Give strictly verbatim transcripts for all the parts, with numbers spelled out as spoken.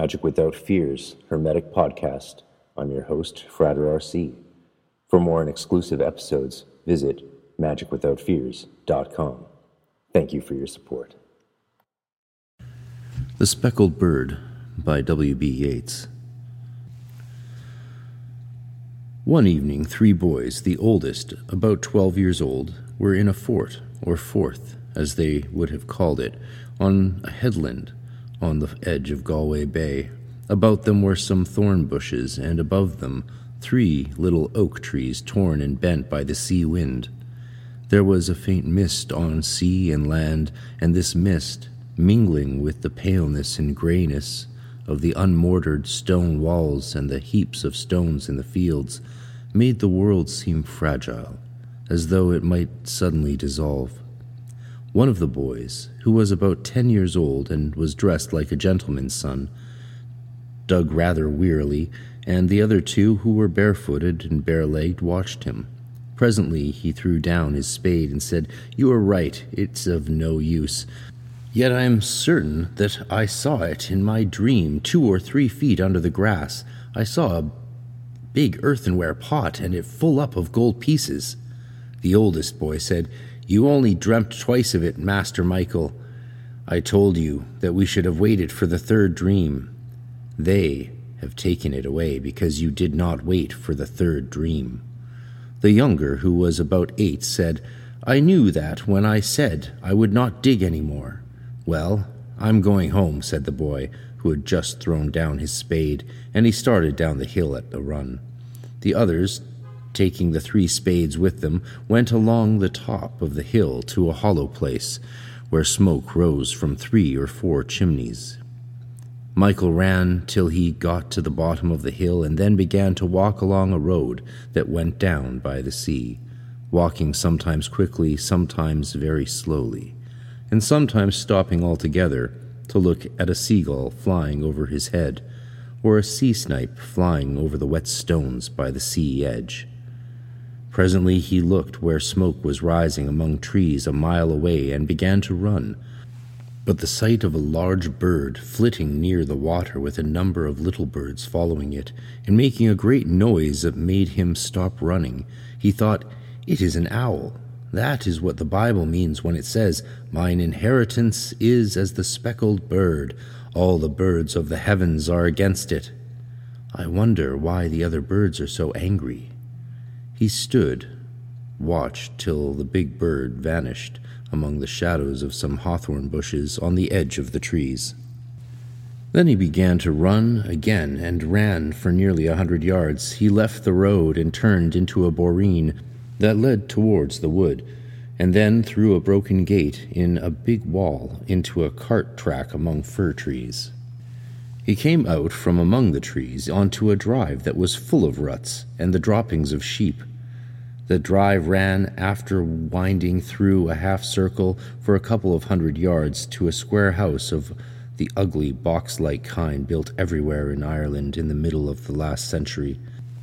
Magic Without Fears Hermetic Podcast. I'm your host, Frater R C. For more and exclusive episodes, visit magic without fears dot com. Thank you for your support. The Speckled Bird by W B Yeats. One evening, three boys, the oldest, about twelve years old, were in a fort, or forth, as they would have called it, on a headland on the edge of Galway Bay. About them were some thorn bushes, and above them three little oak trees torn and bent by the sea wind. There was a faint mist on sea and land, and this mist, mingling with the paleness and greyness of the unmortared stone walls and the heaps of stones in the fields, made the world seem fragile, as though it might suddenly dissolve. One of the boys, who was about ten years old and was dressed like a gentleman's son, dug rather wearily, and the other two, who were barefooted and bare-legged, watched him. Presently he threw down his spade and said, "You are right, it's of no use. Yet I am certain that I saw it in my dream two or three feet under the grass. I saw a big earthenware pot, and it full up of gold pieces." The oldest boy said, "You only dreamt twice of it, Master Michael. I told you that we should have waited for the third dream. They have taken it away because you did not wait for the third dream." The younger, who was about eight, said, "I knew that when I said I would not dig any more." "Well, I'm going home," said the boy, who had just thrown down his spade, and he started down the hill at a run. The others, taking the three spades with them, went along the top of the hill to a hollow place, where smoke rose from three or four chimneys. Michael ran till he got to the bottom of the hill, and then began to walk along a road that went down by the sea, walking sometimes quickly, sometimes very slowly, and sometimes stopping altogether to look at a seagull flying over his head, or a sea snipe flying over the wet stones by the sea edge. Presently he looked where smoke was rising among trees a mile away, and began to run. But the sight of a large bird flitting near the water with a number of little birds following it, and making a great noise that made him stop running, he thought, "It is an owl. That is what the Bible means when it says, 'Mine inheritance is as the speckled bird. All the birds of the heavens are against it.' I wonder why the other birds are so angry." He stood, watched till the big bird vanished among the shadows of some hawthorn bushes on the edge of the trees. Then he began to run again, and ran for nearly a hundred yards. He left the road and turned into a boreen that led towards the wood, and then through a broken gate in a big wall into a cart track among fir trees. He came out from among the trees onto a drive that was full of ruts and the droppings of sheep. The drive ran, after winding through a half-circle for a couple of hundred yards, to a square house of the ugly box-like kind built everywhere in Ireland in the middle of the last century,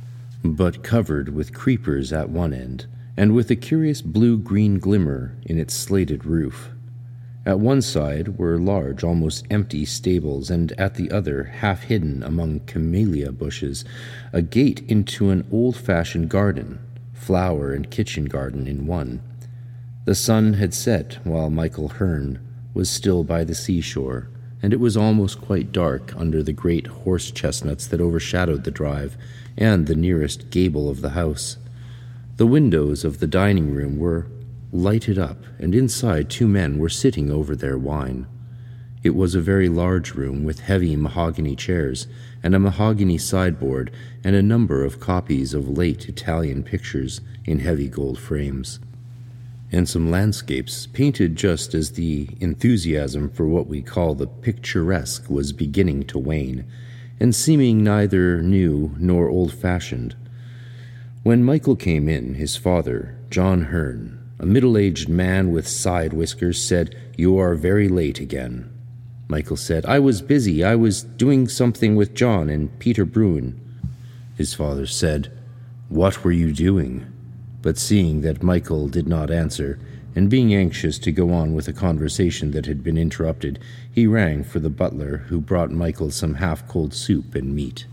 but covered with creepers at one end, and with a curious blue-green glimmer in its slated roof. At one side were large, almost empty stables, and at the other, half hidden among camellia bushes, a gate into an old-fashioned garden, flower and kitchen garden in one. The sun had set while Michael Hearn was still by the seashore, and it was almost quite dark under the great horse-chestnuts that overshadowed the drive and the nearest gable of the house. The windows of the dining room were lighted up, and inside two men were sitting over their wine. It was a very large room with heavy mahogany chairs and a mahogany sideboard and a number of copies of late Italian pictures in heavy gold frames, and some landscapes painted just as the enthusiasm for what we call the picturesque was beginning to wane, and seeming neither new nor old-fashioned. When Michael came in, his father, John Hearn, a middle-aged man with side whiskers, said, "You are very late again." Michael said, "I was busy. I was doing something with John and Peter Bruin." His father said, "What were you doing?" But seeing that Michael did not answer, and being anxious to go on with a conversation that had been interrupted, he rang for the butler, who brought Michael some half-cold soup and meat.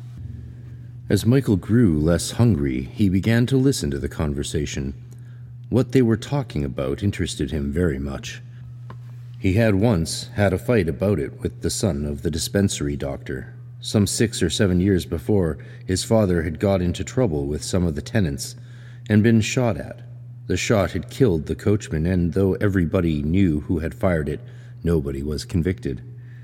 As Michael grew less hungry, he began to listen to the conversation. What they were talking about interested him very much. He had once had a fight about it with the son of the dispensary doctor. Some six or seven years before, his father had got into trouble with some of the tenants and been shot at. The shot had killed the coachman, and though everybody knew who had fired it, nobody was convicted.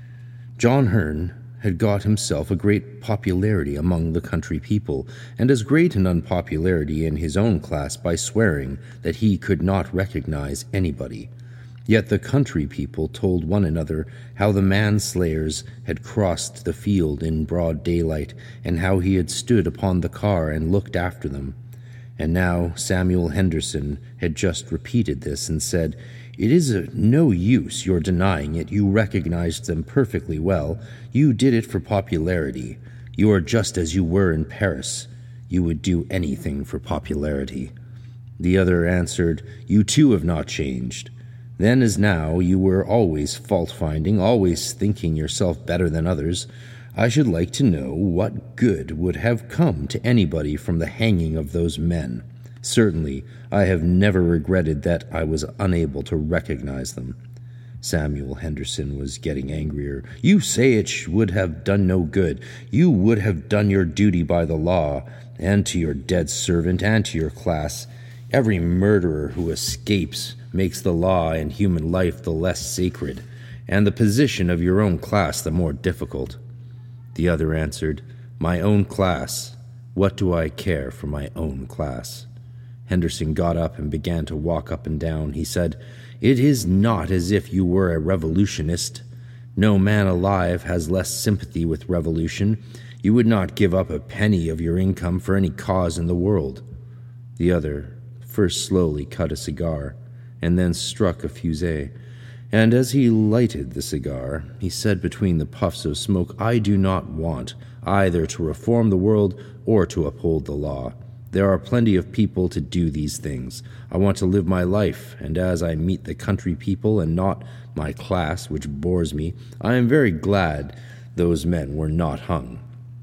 John Hearn had got himself a great popularity among the country people, and as great an unpopularity in his own class by swearing that he could not recognize anybody. Yet the country people told one another how the manslayers had crossed the field in broad daylight, and how he had stood upon the car and looked after them. And now Samuel Henderson had just repeated this and said, "It is of no use your denying it. You recognized them perfectly well. You did it for popularity. You are just as you were in Paris. You would do anything for popularity." The other answered, "You too have not changed. Then as now, you were always fault-finding, always thinking yourself better than others. I should like to know what good would have come to anybody from the hanging of those men. Certainly, I have never regretted that I was unable to recognize them." Samuel Henderson was getting angrier. "You say it would have done no good. You would have done your duty by the law, and to your dead servant, and to your class. Every murderer who escapes makes the law and human life the less sacred, and the position of your own class the more difficult." The other answered, "My own class? What do I care for my own class?" Henderson got up and began to walk up and down. He said, "It is not as if you were a revolutionist. No man alive has less sympathy with revolution. You would not give up a penny of your income for any cause in the world." The other first slowly cut a cigar, and then struck a fusee, and as he lighted the cigar, he said between the puffs of smoke, "I do not want either to reform the world or to uphold the law. There are plenty of people to do these things. I want to live my life, and as I meet the country people and not my class, which bores me, I am very glad those men were not hung."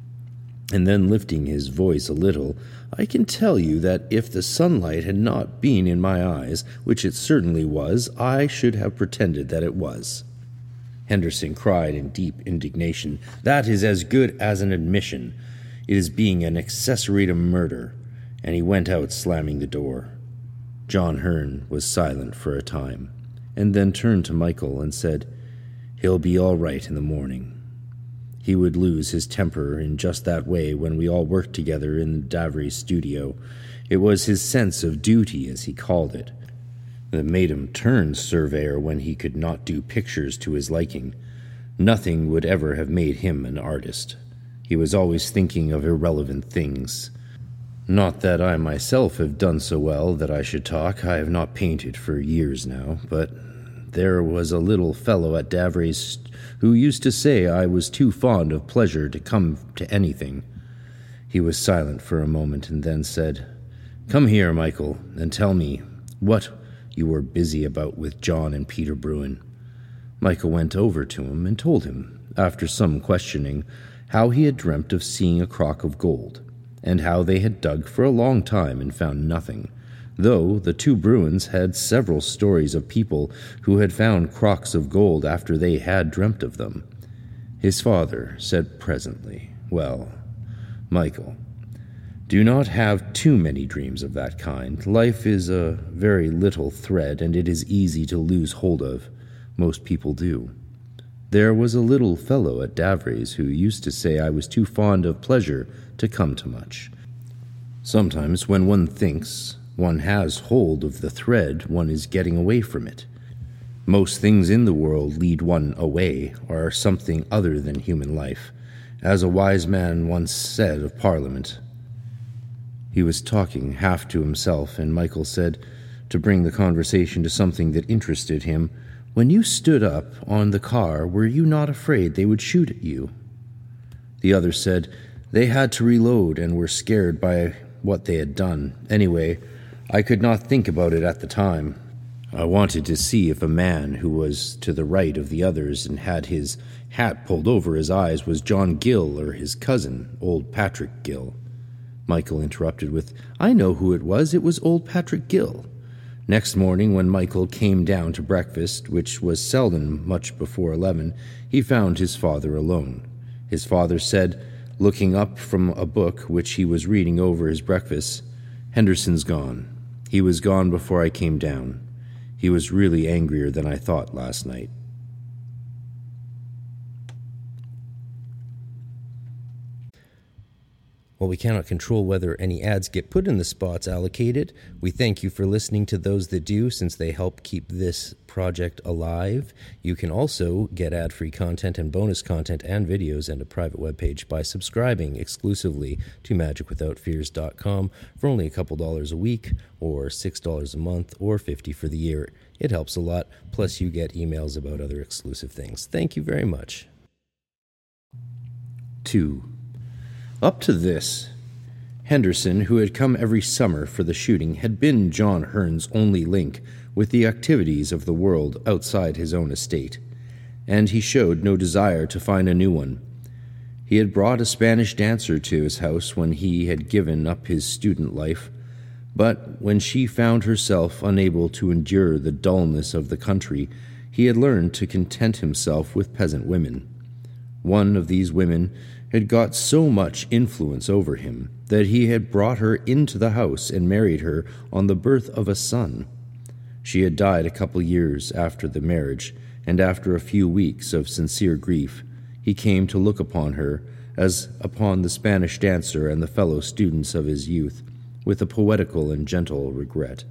And then lifting his voice a little, "I can tell you that if the sunlight had not been in my eyes, which it certainly was, I should have pretended that it was." Henderson cried in deep indignation, "That is as good as an admission. It is being an accessory to murder." And he went out, slamming the door. John Hearn was silent for a time, and then turned to Michael and said, "He'll be all right in the morning." He would lose his temper in just that way when we all worked together in Davry's studio. It was his sense of duty, as he called it, that made him turn surveyor when he could not do pictures to his liking. Nothing would ever have made him an artist. He was always thinking of irrelevant things. Not that I myself have done so well that I should talk. I have not painted for years now, but there was a little fellow at Davry's who used to say I was too fond of pleasure to come to anything. He was silent for a moment and then said, "Come here, Michael, and tell me what you were busy about with John and Peter Bruin." Michael went over to him and told him, after some questioning, how he had dreamt of seeing a crock of gold, and how they had dug for a long time and found nothing, though the two Bruins had several stories of people who had found crocks of gold after they had dreamt of them. His father said presently, "Well, Michael, do not have too many dreams of that kind. Life is a very little thread, and it is easy to lose hold of. Most people do. There was a little fellow at Davry's who used to say I was too fond of pleasure to come to much. Sometimes when one thinks one has hold of the thread, one is getting away from it. Most things in the world lead one away, or are something other than human life, as a wise man once said of Parliament." He was talking half to himself, and Michael said, to bring the conversation to something that interested him, "When you stood up on the car, were you not afraid they would shoot at you?" The other said, "They had to reload and were scared by what they had done. Anyway, I could not think about it at the time. I wanted to see if a man who was to the right of the others and had his hat pulled over his eyes was John Gill or his cousin, old Patrick Gill. Michael interrupted with, "I know who it was. It was old Patrick Gill." Next morning, when Michael came down to breakfast, which was seldom much before eleven, he found his father alone. His father said, looking up from a book which he was reading over his breakfast, "Henderson's gone. He was gone before I came down. He was really angrier than I thought last night." While we cannot control whether any ads get put in the spots allocated, we thank you for listening to those that do, since they help keep this project alive. You can also get ad-free content and bonus content and videos and a private webpage by subscribing exclusively to magic without fears dot com for only a couple dollars a week, or six dollars a month, or fifty dollars for the year. It helps a lot, plus you get emails about other exclusive things. Thank you very much. two. Up to this, Henderson, who had come every summer for the shooting, had been John Hearn's only link with the activities of the world outside his own estate, and he showed no desire to find a new one. He had brought a Spanish dancer to his house when he had given up his student life, but when she found herself unable to endure the dullness of the country, he had learned to content himself with peasant women. One of these women had got so much influence over him that he had brought her into the house and married her on the birth of a son. She had died a couple years after the marriage, and after a few weeks of sincere grief, he came to look upon her as upon the Spanish dancer and the fellow students of his youth, with a poetical and gentle regret.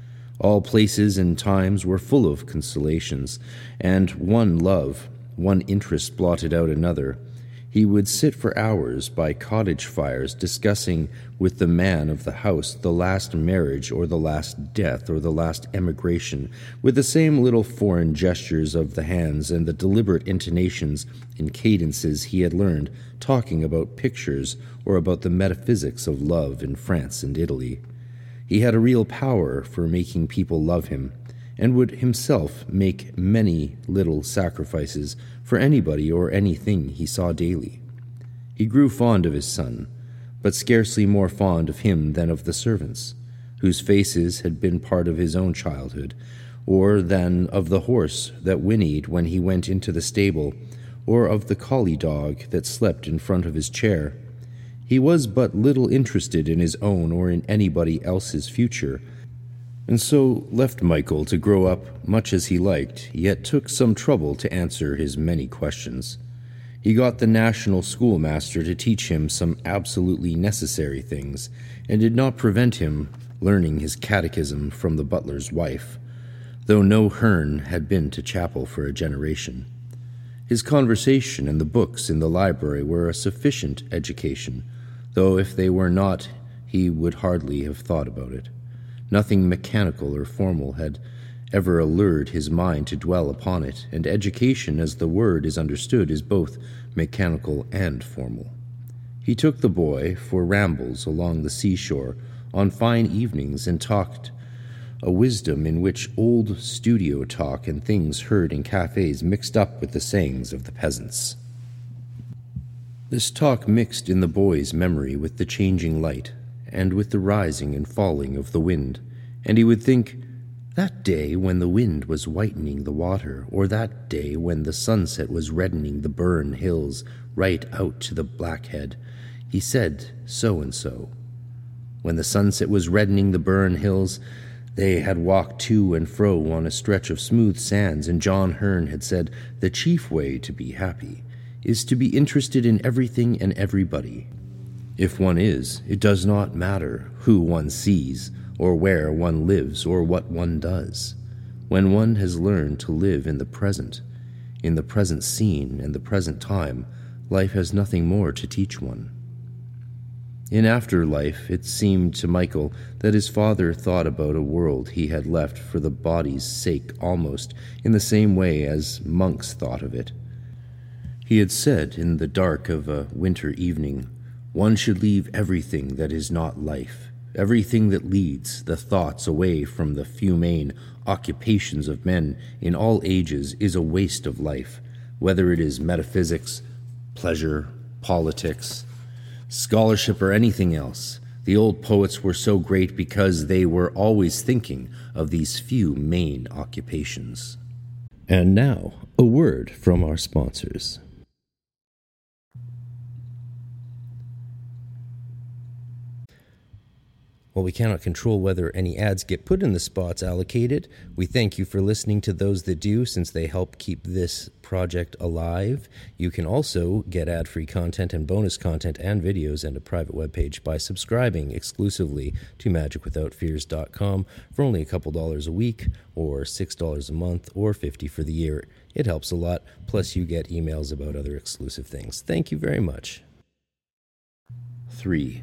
All places and times were full of consolations, and one love, one interest blotted out another. He would sit for hours by cottage fires discussing with the man of the house the last marriage or the last death or the last emigration, with the same little foreign gestures of the hands and the deliberate intonations and cadences he had learned, talking about pictures or about the metaphysics of love in France and Italy. He had a real power for making people love him, and would himself make many little sacrifices for anybody or anything he saw daily. He grew fond of his son, but scarcely more fond of him than of the servants, whose faces had been part of his own childhood, or than of the horse that whinnied when he went into the stable, or of the collie dog that slept in front of his chair. He was but little interested in his own or in anybody else's future, and so left Michael to grow up much as he liked, yet took some trouble to answer his many questions. He got the national schoolmaster to teach him some absolutely necessary things, and did not prevent him learning his catechism from the butler's wife, though no Hearn had been to chapel for a generation. His conversation and the books in the library were a sufficient education, though if they were not, he would hardly have thought about it. Nothing mechanical or formal had ever allured his mind to dwell upon it, and education as the word is understood is both mechanical and formal. He took the boy for rambles along the seashore on fine evenings and talked a wisdom in which old studio talk and things heard in cafes mixed up with the sayings of the peasants. This talk mixed in the boy's memory with the changing light, and with the rising and falling of the wind, and he would think, that day when the wind was whitening the water, or that day when the sunset was reddening the Burn Hills right out to the Blackhead, he said so and so. When the sunset was reddening the Burn Hills, they had walked to and fro on a stretch of smooth sands, and John Hearn had said, the chief way to be happy is to be interested in everything and everybody. If one is, it does not matter who one sees, or where one lives, or what one does. When one has learned to live in the present, in the present scene and the present time, life has nothing more to teach one. In after life, it seemed to Michael that his father thought about a world he had left for the body's sake almost in the same way as monks thought of it. He had said in the dark of a winter evening, one should leave everything that is not life, everything that leads the thoughts away from the few main occupations of men in all ages is a waste of life, whether it is metaphysics, pleasure, politics, scholarship, or anything else. The old poets were so great because they were always thinking of these few main occupations. And now, a word from our sponsors. While we cannot control whether any ads get put in the spots allocated, we thank you for listening to those that do, since they help keep this project alive. You can also get ad-free content and bonus content and videos and a private webpage by subscribing exclusively to magic without fears dot com for only a couple dollars a week, or six dollars a month, or fifty dollars for the year. It helps a lot, plus you get emails about other exclusive things. Thank you very much. three.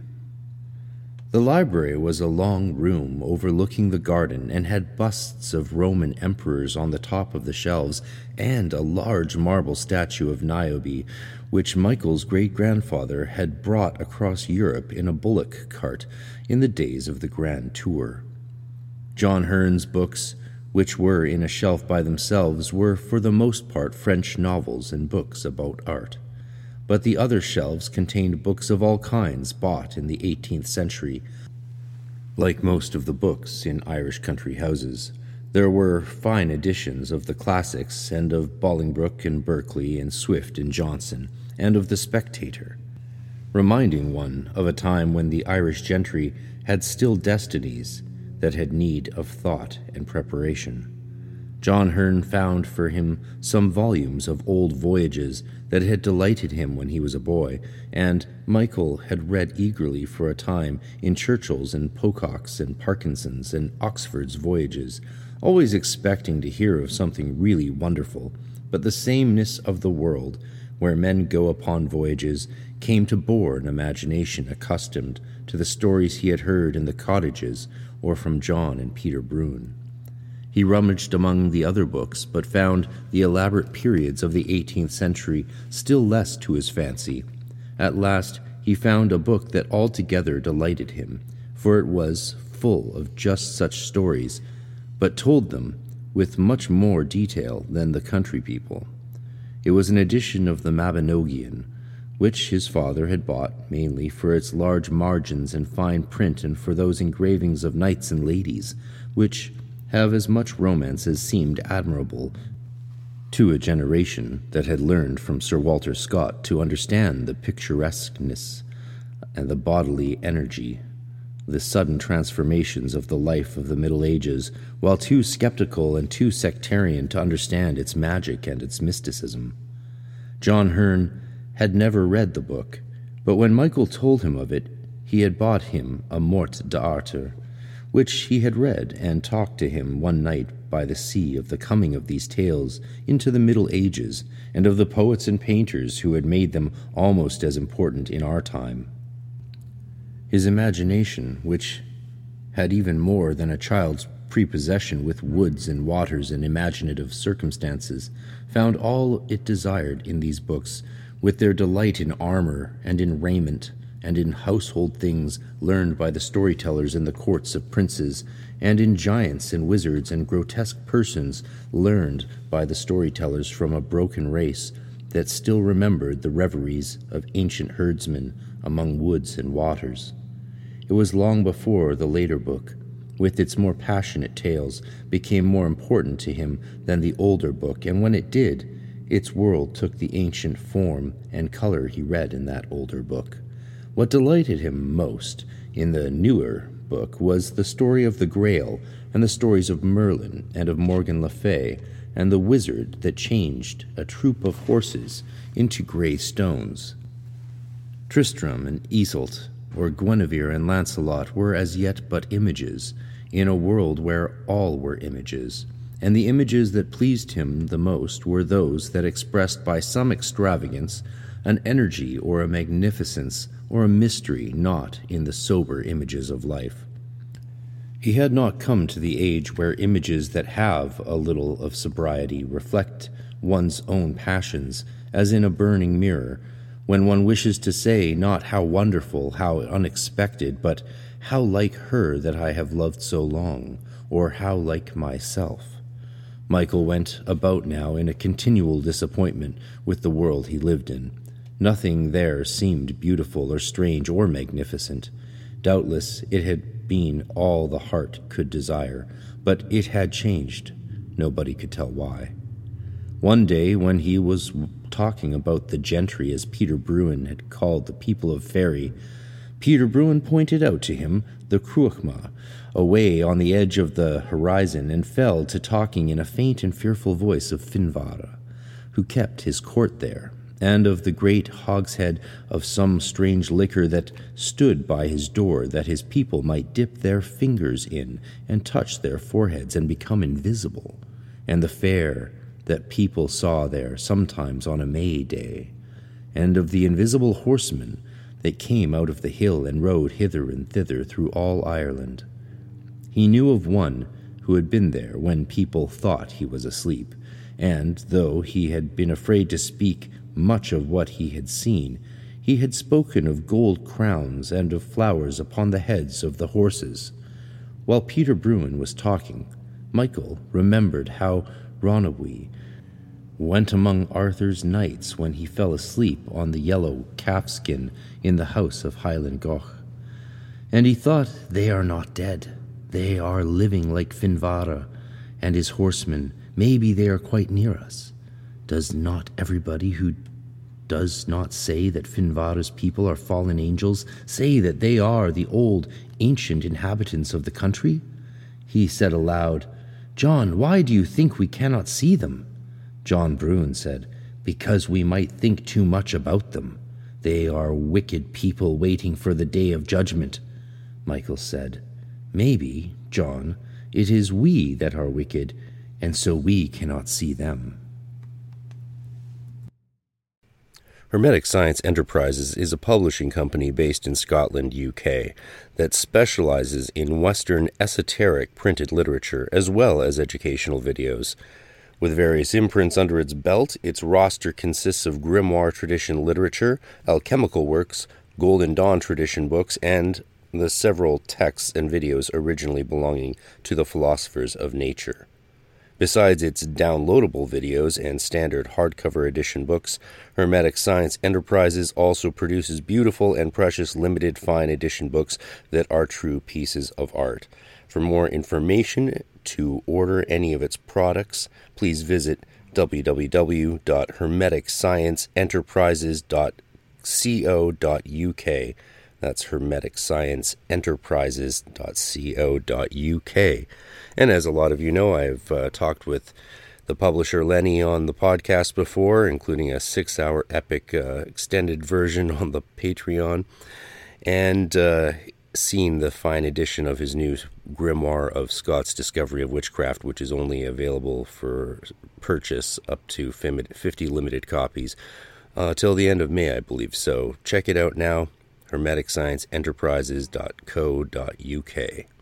The library was a long room overlooking the garden and had busts of Roman emperors on the top of the shelves and a large marble statue of Niobe, which Michael's great-grandfather had brought across Europe in a bullock cart in the days of the Grand Tour. John Hearne's books, which were in a shelf by themselves, were for the most part French novels and books about art. But the other shelves contained books of all kinds bought in the eighteenth century. Like most of the books in Irish country houses, there were fine editions of the classics and of Bolingbroke and Berkeley and Swift and Johnson, and of The Spectator, reminding one of a time when the Irish gentry had still destinies that had need of thought and preparation. John Hearne found for him some volumes of old voyages that had delighted him when he was a boy, and Michael had read eagerly for a time in Churchill's and Pocock's and Parkinson's and Oxford's voyages, always expecting to hear of something really wonderful. But the sameness of the world, where men go upon voyages, came to bore an imagination accustomed to the stories he had heard in the cottages or from John and Peter Brune. He rummaged among the other books, but found the elaborate periods of the eighteenth century still less to his fancy. At last he found a book that altogether delighted him, for it was full of just such stories, but told them with much more detail than the country people. It was an edition of the Mabinogion, which his father had bought mainly for its large margins and fine print, and for those engravings of knights and ladies, which have as much romance as seemed admirable to a generation that had learned from Sir Walter Scott to understand the picturesqueness and the bodily energy, the sudden transformations of the life of the Middle Ages, while too skeptical and too sectarian to understand its magic and its mysticism. John Hearne had never read the book, but when Michael told him of it, he had bought him a Morte d'Arthur, which he had read, and talked to him one night by the sea of the coming of these tales into the Middle Ages, and of the poets and painters who had made them almost as important in our time. His imagination, which had even more than a child's prepossession with woods and waters and imaginative circumstances, found all it desired in these books, with their delight in armor and in raiment, and in household things learned by the storytellers in the courts of princes, and in giants and wizards and grotesque persons learned by the storytellers from a broken race that still remembered the reveries of ancient herdsmen among woods and waters. It was long before the later book, with its more passionate tales, became more important to him than the older book, and when it did, its world took the ancient form and color he read in that older book. What delighted him most in the newer book was the story of the Grail, and the stories of Merlin and of Morgan Le Fay, and the wizard that changed a troop of horses into grey stones. Tristram and Iseult, or Guinevere and Lancelot, were as yet but images, in a world where all were images, and the images that pleased him the most were those that expressed by some extravagance an energy or a magnificence or a mystery not in the sober images of life. He had not come to the age where images that have a little of sobriety reflect one's own passions, as in a burning mirror, when one wishes to say not how wonderful, how unexpected, but how like her that I have loved so long, or how like myself? Michael went about now in a continual disappointment with the world he lived in. Nothing there seemed beautiful or strange or magnificent. Doubtless it had been all the heart could desire, but it had changed. Nobody could tell why. One day, when he was talking about the gentry, as Peter Bruin had called the people of Faerie, Peter Bruin pointed out to him the Cruachma, away on the edge of the horizon, and fell to talking in a faint and fearful voice of Finvara, who kept his court there, and of the great hogshead of some strange liquor that stood by his door, that his people might dip their fingers in and touch their foreheads and become invisible, and the fair that people saw there sometimes on a May day, and of the invisible horsemen that came out of the hill and rode hither and thither through all Ireland. He knew of one who had been there when people thought he was asleep, and, though he had been afraid to speak much of what he had seen, he had spoken of gold crowns and of flowers upon the heads of the horses. While Peter Bruin was talking, Michael remembered how Rhonabwy went among Arthur's knights when he fell asleep on the yellow calfskin in the house of Highland Goch. And he thought, they are not dead. They are living like Finvara and his horsemen. Maybe they are quite near us. Does not everybody who does not say that Finvara's people are fallen angels say that they are the old, ancient inhabitants of the country? He said aloud, John, why do you think we cannot see them? John Bruin said, because we might think too much about them. They are wicked people waiting for the day of judgment. Michael said, maybe, John, it is we that are wicked, and so we cannot see them. Hermetic Science Enterprises is a publishing company based in Scotland, U K, that specializes in Western esoteric printed literature as well as educational videos. With various imprints under its belt, its roster consists of grimoire tradition literature, alchemical works, Golden Dawn tradition books, and the several texts and videos originally belonging to the philosophers of nature. Besides its downloadable videos and standard hardcover edition books, Hermetic Science Enterprises also produces beautiful and precious limited fine edition books that are true pieces of art. For more information, to order any of its products, please visit w w w dot hermetic science enterprises dot co dot u k. That's hermetic science enterprises dot co dot u k. And as a lot of you know, I've uh, talked with the publisher Lenny on the podcast before, including a six-hour epic uh, extended version on the Patreon, and uh, seen the fine edition of his new grimoire of Scott's Discovery of Witchcraft, which is only available for purchase up to fifty limited copies uh, till the end of May, I believe. So check it out now, hermetic science enterprises dot co dot u k.